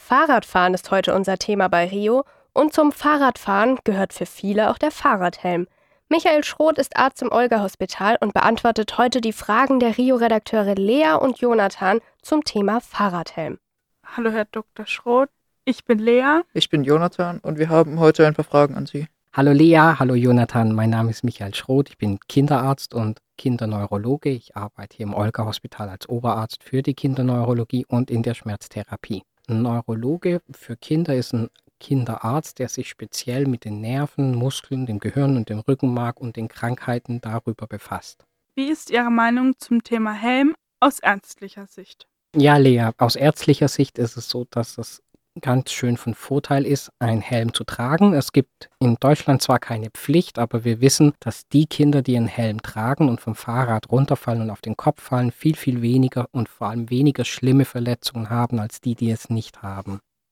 Fahrradfahren ist heute unser Thema bei Rio und zum Fahrradfahren gehört für viele auch der Fahrradhelm. Michael Schroth ist Arzt im Olga-Hospital und beantwortet heute die Fragen der Rio-Redakteure Lea und Jonathan zum Thema Fahrradhelm. Hallo Herr Dr. Schroth, ich bin Lea. Ich bin Jonathan und wir haben heute ein paar Fragen an Sie. Hallo Lea, hallo Jonathan, mein Name ist Michael Schroth, ich bin Kinderarzt und Kinderneurologe. Ich arbeite hier im Olga-Hospital als Oberarzt für die Kinderneurologie und in der Schmerztherapie. Ein Neurologe für Kinder ist ein Kinderarzt, der sich speziell mit den Nerven, Muskeln, dem Gehirn und dem Rückenmark und den Krankheiten darüber befasst. Wie ist Ihre Meinung zum Thema Helm aus ärztlicher Sicht? Ja, Lea, aus ärztlicher Sicht ist es so, dass es ganz schön von Vorteil ist, einen Helm zu tragen. Es gibt in Deutschland zwar keine Pflicht, aber wir wissen, dass die Kinder, die einen Helm tragen und vom Fahrrad runterfallen und auf den Kopf fallen, viel, viel weniger und vor allem weniger schlimme Verletzungen haben, als die, die es nicht haben.